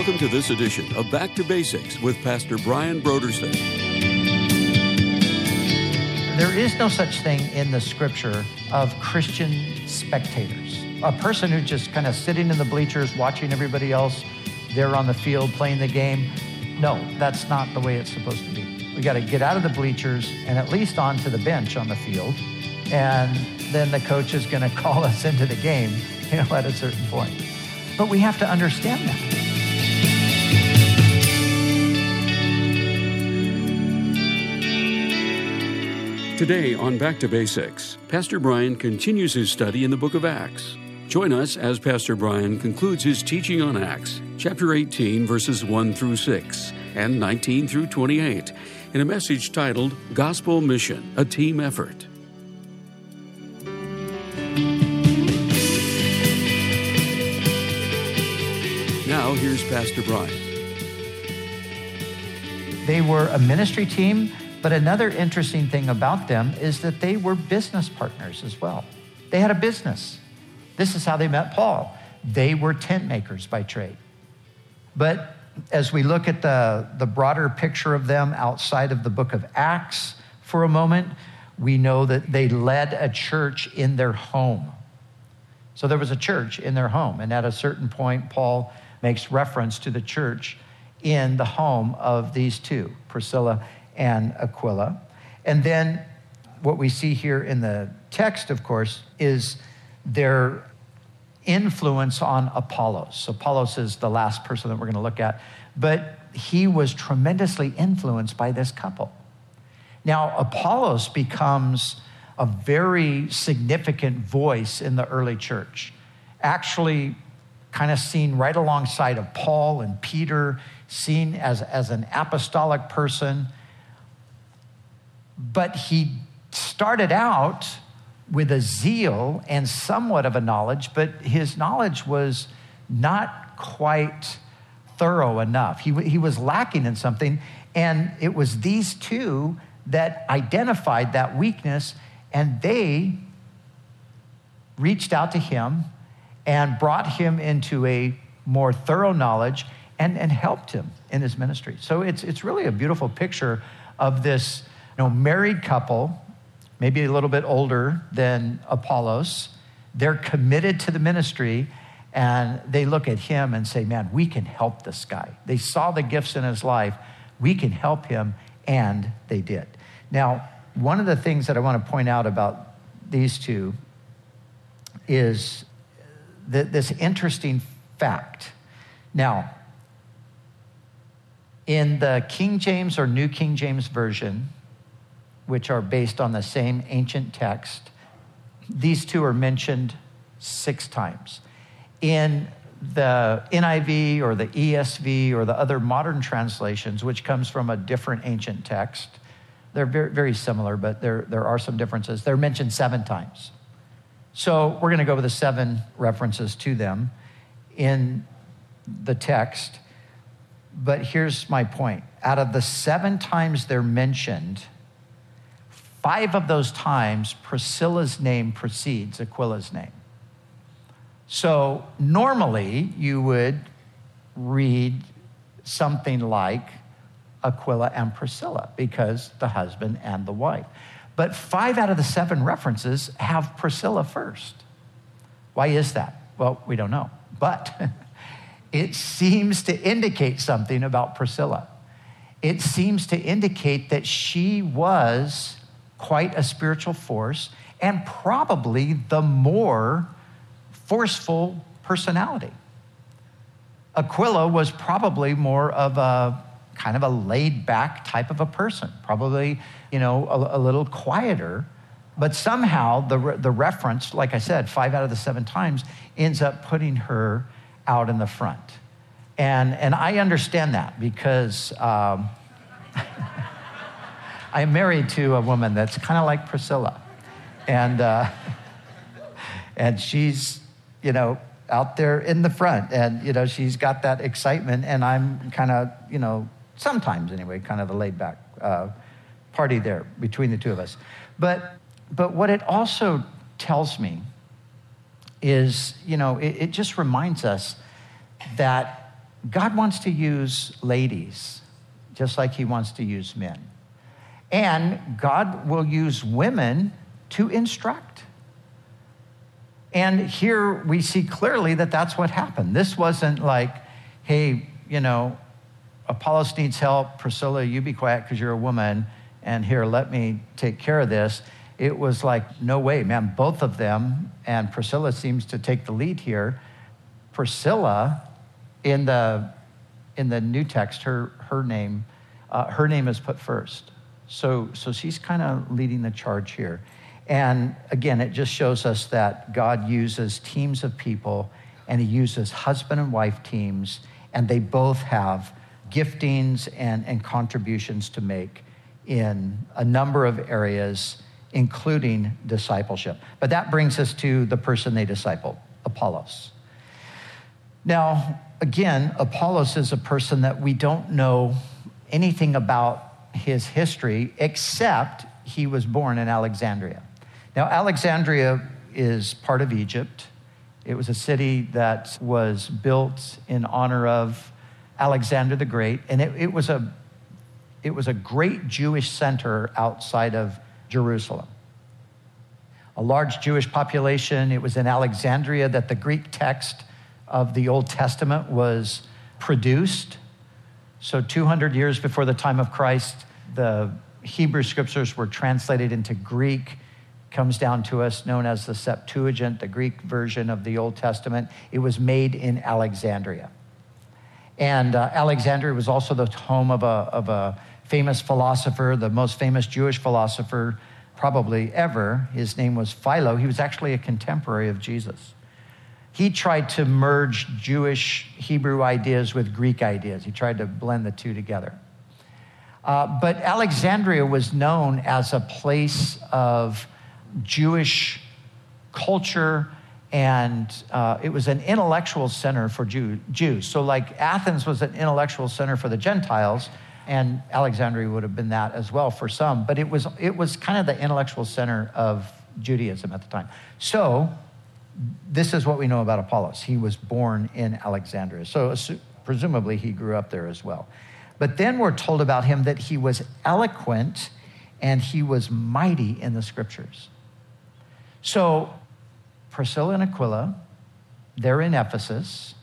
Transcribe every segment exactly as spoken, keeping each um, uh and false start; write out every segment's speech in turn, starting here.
Welcome to this edition of Back to Basics with Pastor Brian Brodersen. There is no such thing in the scripture of Christian spectators. A person who's just kind of sitting in the bleachers watching everybody else there on the field playing the game. No, that's not the way it's supposed to be. We got to get out of the bleachers and at least onto the bench on the field. And then the coach is going to call us into the game, you know, at a certain point. But we have to understand that. Today on Back to Basics, Pastor Brian continues his study in the book of Acts. Join us as Pastor Brian concludes his teaching on Acts, chapter eighteen, verses one through six, and nineteen through twenty-eight, in a message titled Gospel Mission, a Team Effort. Now, here's Pastor Brian. They were a ministry team, but another interesting thing about them is that they were business partners as well. They had a business. This is how they met Paul. They were tent makers by trade. But as we look at the, the broader picture of them outside of the book of Acts for a moment, we know that they led a church in their home. So there was a church in their home. And at a certain point, Paul makes reference to the church in the home of these two, Priscilla and Aquila. And then what we see here in the text, of course, is their influence on Apollos. Apollos is the last person that we're going to look at, but he was tremendously influenced by this couple. Now, Apollos becomes a very significant voice in the early church, actually kind of seen right alongside of Paul and Peter, seen as, as an apostolic person. But he started out with a zeal and somewhat of a knowledge, but his knowledge was not quite thorough enough. He, he was lacking in something, and it was these two that identified that weakness, and they reached out to him and brought him into a more thorough knowledge and, and helped him in his ministry. So it's, it's really a beautiful picture of this You know, married couple, maybe a little bit older than Apollos. They're committed to the ministry, and they look at him and say, man, we can help this guy. They saw the gifts in his life. We can help him, and they did. Now, one of the things that I want to point out about these two is th- this interesting fact. Now, in the King James or New King James Version, which are based on the same ancient text, these two are mentioned six times. In the N I V or the E S V or the other modern translations, which comes from a different ancient text, they're very, very similar, but there, there are some differences. They're mentioned seven times. So we're going to go with the seven references to them in the text. But here's my point. Out of the seven times they're mentioned, five of those times, Priscilla's name precedes Aquila's name. So normally you would read something like Aquila and Priscilla because the husband and the wife. But five out of the seven references have Priscilla first. Why is that? Well, we don't know. But it seems to indicate something about Priscilla. It seems to indicate that she was quite a spiritual force and probably the more forceful personality. Aquila was probably more of a kind of a laid back type of a person, probably, you know, a, a little quieter, but somehow the, the reference, like I said, five out of the seven times ends up putting her out in the front. And, and I understand that because um, I'm married to a woman that's kind of like Priscilla. And uh, and she's, you know, out there in the front. And, you know, she's got that excitement. And I'm kind of, you know, sometimes anyway, kind of the laid back uh, party there between the two of us. But, but what it also tells me is, you know, it, it just reminds us that God wants to use ladies just like he wants to use men. And God will use women to instruct. And here we see clearly that that's what happened. This wasn't like, hey, you know, Apollos needs help. Priscilla, you be quiet because you're a woman. And here, let me take care of this. It was like, no way, man. Both of them, and Priscilla seems to take the lead here. Priscilla, in the in the New Text, her her name, uh, her name is put first. So so she's kind of leading the charge here. And again, it just shows us that God uses teams of people, and he uses husband and wife teams, and they both have giftings and, and contributions to make in a number of areas, including discipleship. But that brings us to the person they discipled, Apollos. Now, again, Apollos is a person that we don't know anything about his history, except he was born in Alexandria. Now, Alexandria is part of Egypt. It was a city that was built in honor of Alexander the Great, and it, it was a it was a great Jewish center outside of Jerusalem. A large Jewish population. It was in Alexandria that the Greek text of the Old Testament was produced. So two hundred years before the time of Christ, the Hebrew scriptures were translated into Greek. Comes down to us known as the Septuagint, the Greek version of the Old Testament. It was made in Alexandria. And uh, Alexandria was also the home of a, of a famous philosopher, the most famous Jewish philosopher probably ever. His name was Philo. He was actually a contemporary of Jesus. He tried to merge Jewish Hebrew ideas with Greek ideas. He tried to blend the two together. Uh, but Alexandria was known as a place of Jewish culture, and uh, it was an intellectual center for Jew, Jews. So like Athens was an intellectual center for the Gentiles, and Alexandria would have been that as well for some, but it was it was kind of the intellectual center of Judaism at the time. So this is what we know about Apollos. He was born in Alexandria. So presumably he grew up there as well. But then we're told about him that he was eloquent and he was mighty in the scriptures. So Priscilla and Aquila, they're in Ephesus.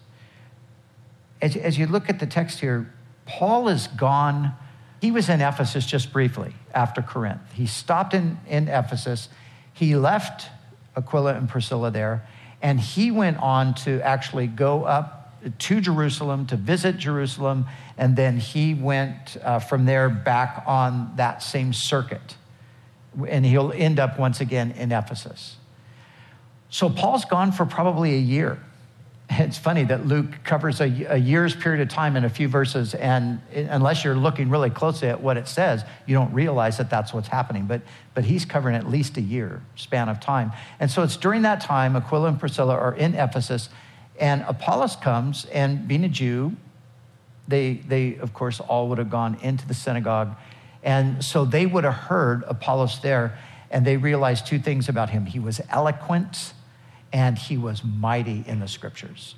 As, as you look at the text here, Paul is gone. He was in Ephesus just briefly after Corinth. He stopped in, in Ephesus. He left Aquila and Priscilla there, and he went on to actually go up to Jerusalem to visit Jerusalem, and then he went uh, from there back on that same circuit, and he'll end up once again in Ephesus. So Paul's gone for probably a year. It's funny that Luke covers a, a year's period of time in a few verses, and unless you're looking really closely at what it says, you don't realize that that's what's happening. But, but he's covering at least a year span of time. And so it's during that time, Aquila and Priscilla are in Ephesus, and Apollos comes, and being a Jew, they, they of course, all would have gone into the synagogue. And so they would have heard Apollos there, and they realized two things about him. He was eloquent, and he was mighty in the scriptures.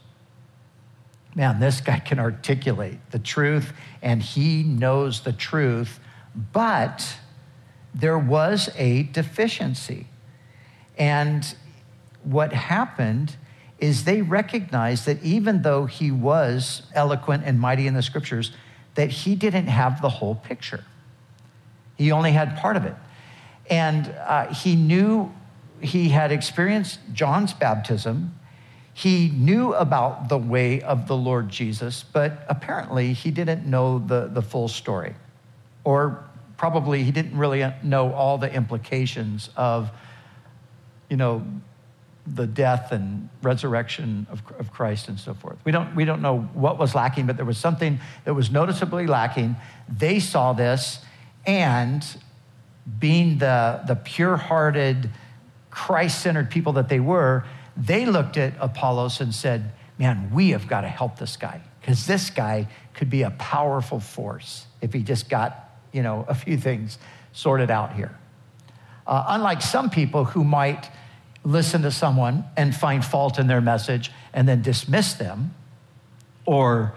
Man, this guy can articulate the truth, and he knows the truth, but there was a deficiency. And what happened is they recognized that even though he was eloquent and mighty in the scriptures, that he didn't have the whole picture. He only had part of it. And uh, he knew he had experienced John's baptism. He knew about the way of the Lord Jesus, but apparently he didn't know the, the full story. Or probably he didn't really know all the implications of, you know, the death and resurrection of, of Christ and so forth. We don't, we don't know what was lacking, but there was something that was noticeably lacking. They saw this, and being the, the pure-hearted, Christ-centered people that they were, they looked at Apollos and said, man, we have got to help this guy, because this guy could be a powerful force if he just got, you know, a few things sorted out here. Uh, unlike some people who might listen to someone and find fault in their message and then dismiss them, or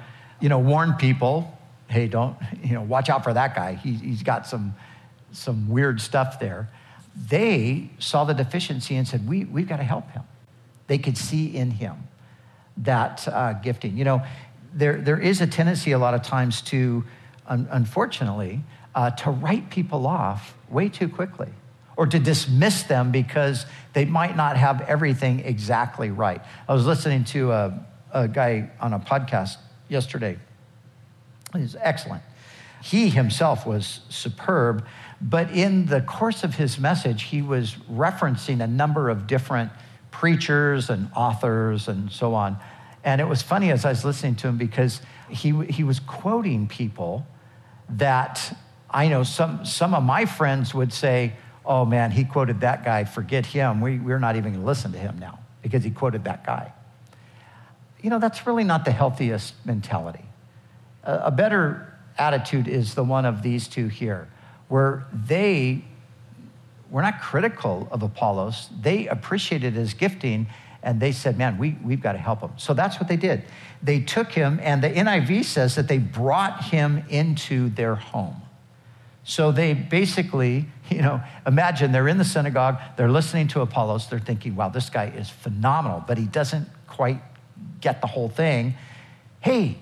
you know, warned people, hey, don't, you know, watch out for that guy. He, he's got some, some weird stuff there. They saw the deficiency and said, we, we've got to help him. They could see in him that uh, gifting. You know, there there is a tendency a lot of times to, un- unfortunately, uh, to write people off way too quickly or to dismiss them because they might not have everything exactly right. I was listening to a, a guy on a podcast yesterday. He's excellent. He himself was superb, but in the course of his message, he was referencing a number of different preachers and authors and so on. And it was funny as I was listening to him because he he was quoting people that I know some some of my friends would say, oh man, he quoted that guy, forget him. We, we're not even gonna listen to him now because he quoted that guy. You know, that's really not the healthiest mentality. A, a better attitude is the one of these two here, where they were not critical of Apollos. They appreciated his gifting, and they said, man, we, we've got to help him. So that's what they did. They took him, and the N I V says that they brought him into their home. So they basically, you know, imagine they're in the synagogue, they're listening to Apollos, they're thinking, wow, this guy is phenomenal, but he doesn't quite get the whole thing. Hey,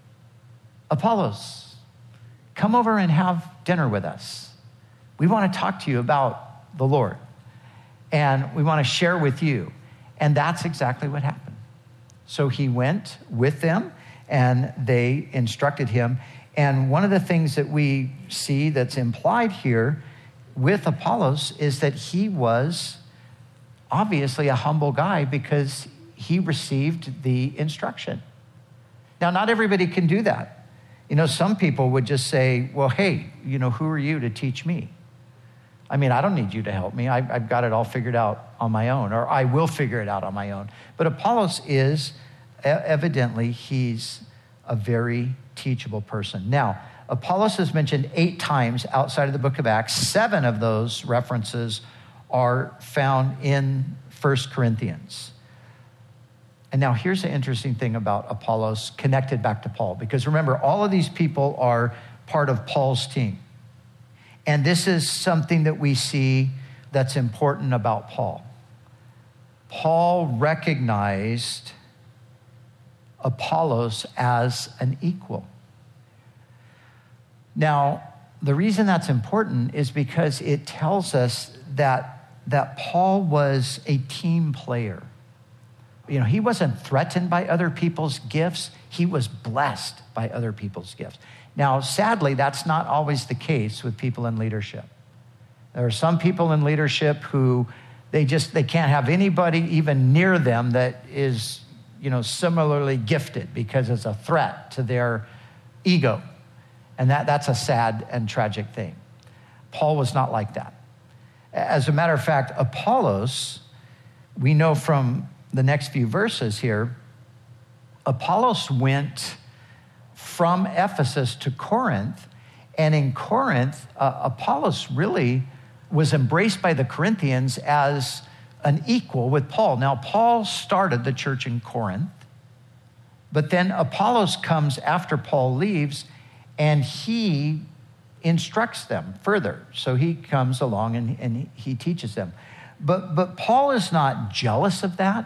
Apollos, come over and have dinner with us. We want to talk to you about the Lord, and we want to share with you. And that's exactly what happened. So he went with them, and they instructed him. And one of the things that we see that's implied here with Apollos is that he was obviously a humble guy because he received the instruction. Now, not everybody can do that. You know, some people would just say, well, hey, you know, who are you to teach me? I mean, I don't need you to help me. I've, I've got it all figured out on my own, or I will figure it out on my own. But Apollos is, evidently, he's a very teachable person. Now, Apollos is mentioned eight times outside of the book of Acts. Seven of those references are found in First Corinthians. And now here's the interesting thing about Apollos connected back to Paul, because remember, all of these people are part of Paul's team. And this is something that we see that's important about Paul. Paul recognized Apollos as an equal. Now, the reason that's important is because it tells us that, that Paul was a team player. You know, he wasn't threatened by other people's gifts. He was blessed by other people's gifts. Now, sadly, that's not always the case with people in leadership. There are some people in leadership who they just, they can't have anybody even near them that is, you know, similarly gifted because it's a threat to their ego. And that, that's a sad and tragic thing. Paul was not like that. As a matter of fact, Apollos, we know from the next few verses here, Apollos went from Ephesus to Corinth, and in Corinth, uh, Apollos really was embraced by the Corinthians as an equal with Paul. Now, Paul started the church in Corinth, but then Apollos comes after Paul leaves, and he instructs them further. So he comes along and, and he teaches them. But, but Paul is not jealous of that.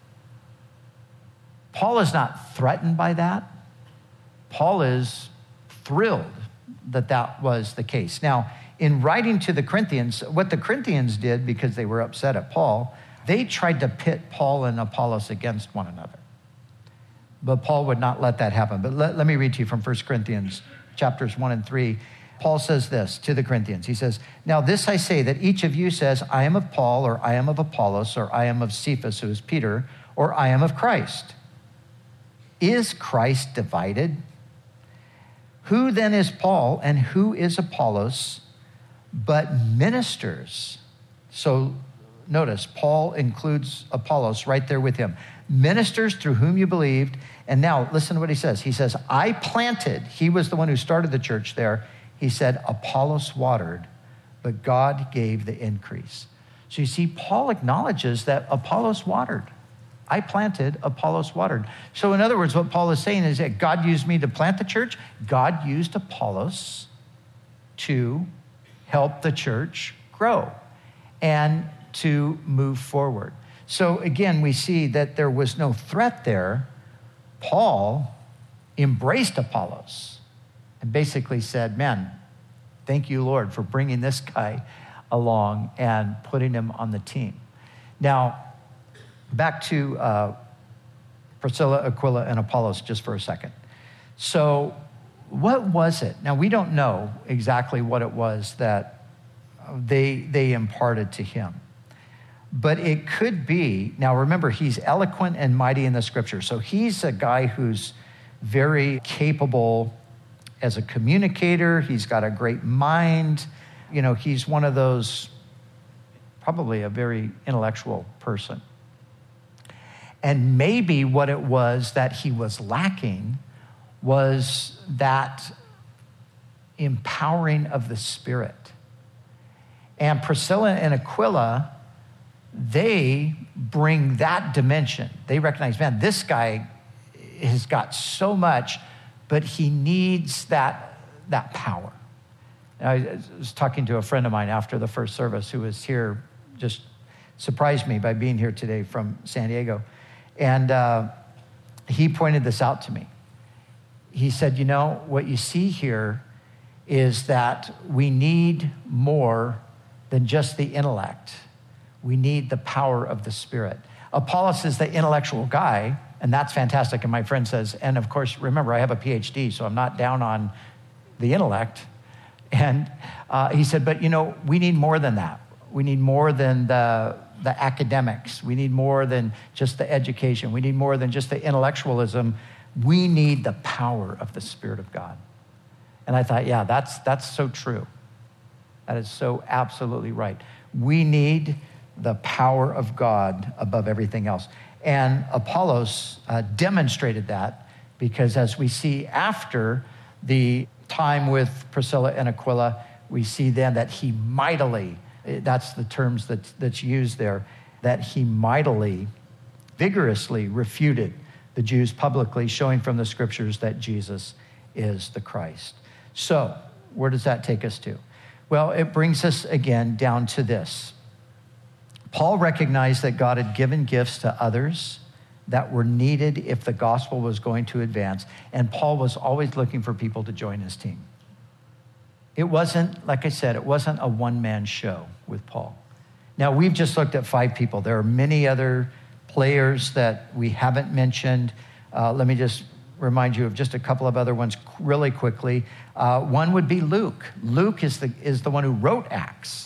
Paul is not threatened by that. Paul is thrilled that that was the case. Now, in writing to the Corinthians, what the Corinthians did, because they were upset at Paul, they tried to pit Paul and Apollos against one another. But Paul would not let that happen. But let, let me read to you from First Corinthians chapters one and three. Paul says this to the Corinthians. He says, now this I say, that each of you says, I am of Paul, or I am of Apollos, or I am of Cephas, who is Peter, or I am of Christ. Is Christ divided? Who then is Paul and who is Apollos but ministers? So notice, Paul includes Apollos right there with him. Ministers through whom you believed. And now listen to what he says. He says, I planted. He was the one who started the church there. He said, Apollos watered, but God gave the increase. So you see, Paul acknowledges that Apollos watered. I planted, Apollos watered. So in other words, what Paul is saying is that God used me to plant the church. God used Apollos to help the church grow and to move forward. So again, we see that there was no threat there. Paul embraced Apollos and basically said, man, thank you, Lord, for bringing this guy along and putting him on the team. Now, back to uh, Priscilla, Aquila, and Apollos just for a second. So what was it? Now, we don't know exactly what it was that they, they imparted to him. But it could be, now remember, he's eloquent and mighty in the scripture. So he's a guy who's very capable as a communicator. He's got a great mind. You know, he's one of those, probably a very intellectual person. And maybe what it was that he was lacking was that empowering of the Spirit. And Priscilla and Aquila, they bring that dimension. They recognize, man, this guy has got so much, but he needs that, that power. I was talking to a friend of mine after the first service who was here, just surprised me by being here today from San Diego. And uh, he pointed this out to me. He said, you know, what you see here is that we need more than just the intellect. We need the power of the Spirit. Apollos is the intellectual guy, and that's fantastic. And my friend says, and of course, remember, I have a P H D, so I'm not down on the intellect. And uh, he said, but you know, we need more than that. We need more than the, the academics. We need more than just the education. We need more than just the intellectualism. We need the power of the Spirit of God. And I thought, yeah, that's, that's so true. That is so absolutely right. We need the power of God above everything else. And Apollos uh, demonstrated that, because as we see after the time with Priscilla and Aquila, we see then that he mightily, that's the terms that, that's used there, that he mightily, vigorously refuted the Jews publicly, showing from the scriptures that Jesus is the Christ. So where does that take us to? Well, it brings us again down to this. Paul recognized that God had given gifts to others that were needed if the gospel was going to advance, and Paul was always looking for people to join his team. It wasn't, like I said, it wasn't a one-man show with Paul. Now, we've just looked at five people. There are many other players that we haven't mentioned. Uh, let me just remind you of just a couple of other ones really quickly. Uh, one would be Luke. Luke is the, is the one who wrote Acts.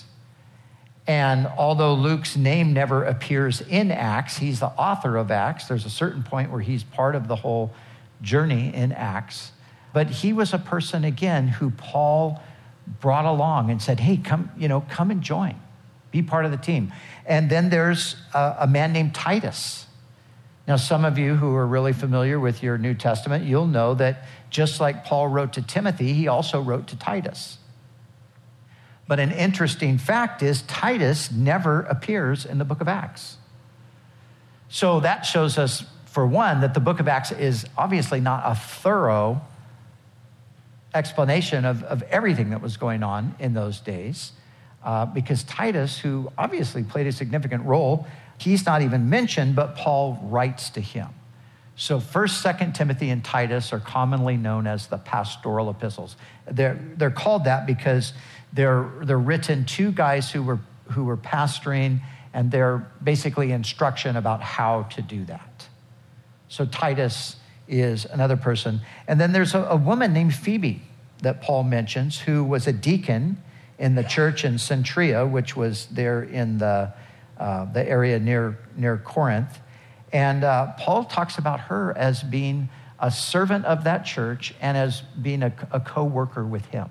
And although Luke's name never appears in Acts, he's the author of Acts. There's a certain point where he's part of the whole journey in Acts. But he was a person, again, who Paul brought along and said, hey, come, you know, come and join. Be part of the team. And then there's a, a man named Titus. Now, some of you who are really familiar with your New Testament, you'll know that just like Paul wrote to Timothy, he also wrote to Titus. But an interesting fact is Titus never appears in the book of Acts. So that shows us, for one, that the book of Acts is obviously not a thorough explanation of, of everything that was going on in those days, uh, because Titus, who obviously played a significant role, he's not even mentioned, but Paul writes to him. So First, Second Timothy, and Titus are commonly known as the pastoral epistles. They're, they're called that because they're, they're written to guys who were, who were pastoring, and they're basically instruction about how to do that. So Titus is another person. And then there's a, a woman named Phoebe that Paul mentions, who was a deacon in the church in Centuria, which was there in the, uh, the area near, near Corinth. And uh, Paul talks about her as being a servant of that church and as being a, a co-worker with him.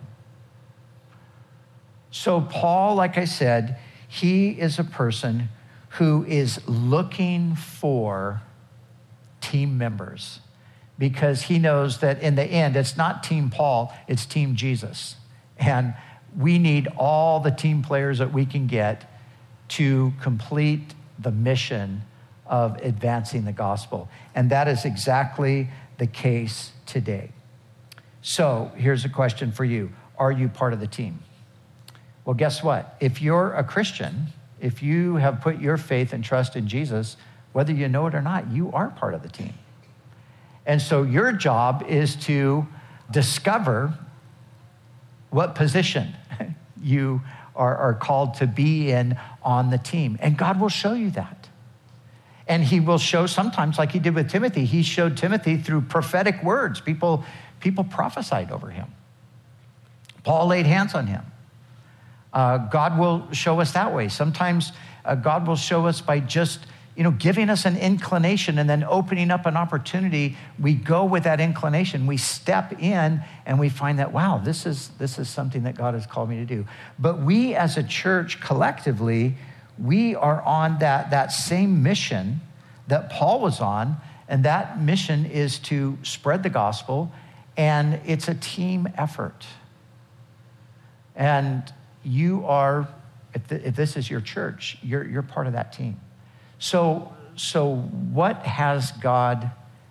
So Paul, like I said, he is a person who is looking for team members, because he knows that in the end, it's not Team Paul, it's Team Jesus. And we need all the team players that we can get to complete the mission of advancing the gospel. And that is exactly the case today. So here's a question for you. Are you part of the team? Well, guess what? If you're a Christian, if you have put your faith and trust in Jesus, whether you know it or not, you are part of the team. And so your job is to discover what position you are, are called to be in on the team. And God will show you that. And he will show sometimes, like he did with Timothy, he showed Timothy through prophetic words. People, people prophesied over him. Paul laid hands on him. Uh, God will show us that way. Sometimes uh, God will show us by just, you know, giving us an inclination and then opening up an opportunity. We go with that inclination. We step in and we find that, wow, this is, this is something that God has called me to do. But we as a church collectively, we are on that, that same mission that Paul was on, and that mission is to spread the gospel, and it's a team effort. And you are, if, the, if this is your church, you're, you're part of that team. So, so what has God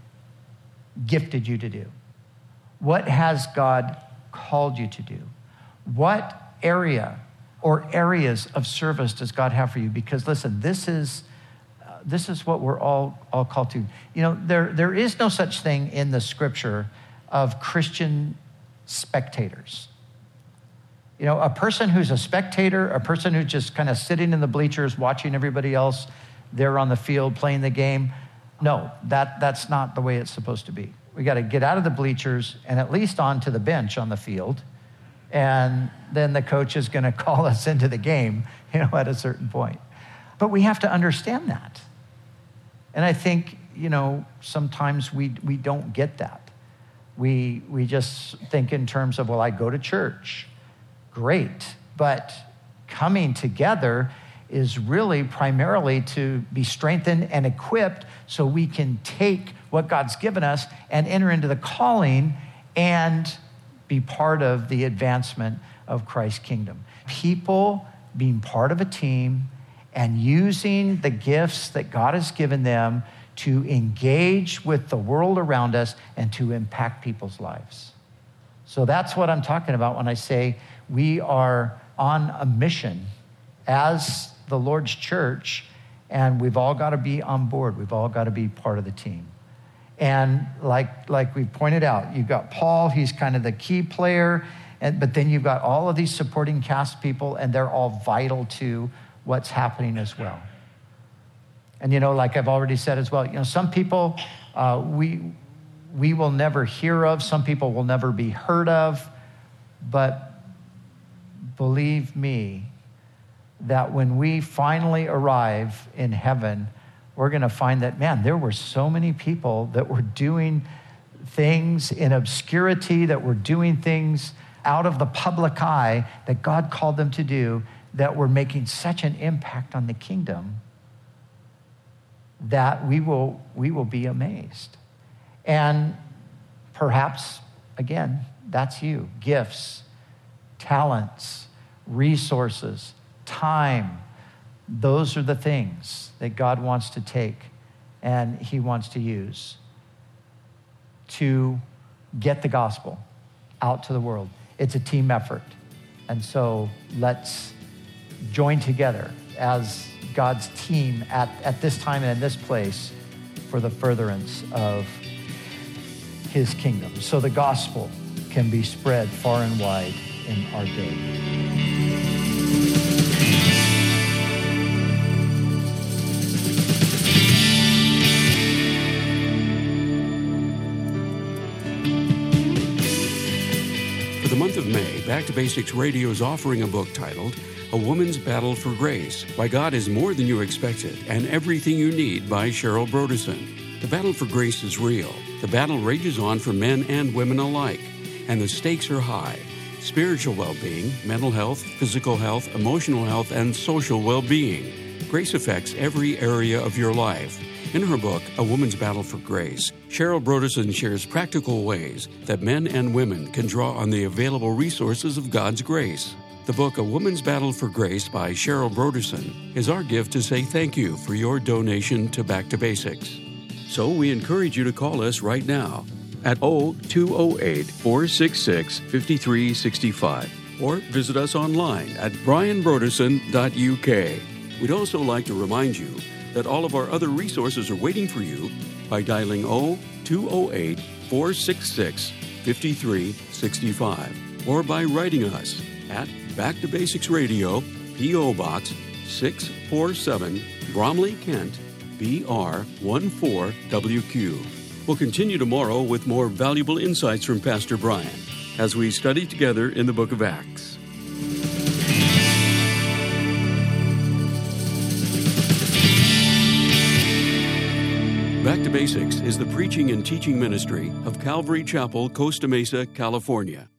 gifted you to do? What has God called you to do? What area or areas of service does God have for you? Because listen, this is uh, this is what we're all all called to. You know, there there is no such thing in the scripture of Christian spectators. You know, a person who's a spectator, a person who's just kind of sitting in the bleachers watching everybody else, they're on the field playing the game. No, that that's not the way it's supposed to be. We got to get out of the bleachers and at least onto the bench on the field. And then the coach is going to call us into the game, you know, at a certain point. But we have to understand that. And I think, you know, sometimes we we don't get that. We we just think in terms of, well, I go to church. Great. But coming together is really primarily to be strengthened and equipped so we can take what God's given us and enter into the calling and be part of the advancement of Christ's kingdom. People being part of a team and using the gifts that God has given them to engage with the world around us and to impact people's lives. So that's what I'm talking about when I say we are on a mission as the Lord's church, and we've all got to be on board. We've all got to be part of the team. And like, like we pointed out, you've got Paul, he's kind of the key player, and, but then you've got all of these supporting cast people, and they're all vital to what's happening as well. And, you know, like I've already said as well, you know, some people uh, we, we will never hear of, some people will never be heard of, but believe me, that when we finally arrive in heaven, we're going to find that, man, there were so many people that were doing things in obscurity, that were doing things out of the public eye that God called them to do, that were making such an impact on the kingdom that we will, we will be amazed. And perhaps, again, that's you. Gifts, talents, resources, time. Those are the things that God wants to take and he wants to use to get the gospel out to the world. It's a team effort. And so let's join together as God's team at, at this time and in this place for the furtherance of his kingdom, so the gospel can be spread far and wide in our day. For the month of May, Back to Basics Radio is offering a book titled A Woman's Battle for Grace, Why God is More Than You Expected, and Everything You Need by Cheryl Brodersen. The battle for grace is real. The battle rages on for men and women alike, and the stakes are high. Spiritual well-being, mental health, physical health, emotional health, and social well-being. Grace affects every area of your life. In her book, A Woman's Battle for Grace, Cheryl Brodersen shares practical ways that men and women can draw on the available resources of God's grace. The book A Woman's Battle for Grace by Cheryl Broderson is our gift to say thank you for your donation to Back to Basics. So we encourage you to call us right now at oh two oh eight, four six six, five three six five or visit us online at brian broderson dot u k. We'd also like to remind you that all of our other resources are waiting for you by dialing oh two oh eight, four six six, five three six five or by writing us at Back to Basics Radio, P O. Box six four seven, Bromley, Kent, B R one four W Q. We'll continue tomorrow with more valuable insights from Pastor Brian as we study together in the book of Acts. Back to Basics is the preaching and teaching ministry of Calvary Chapel, Costa Mesa, California.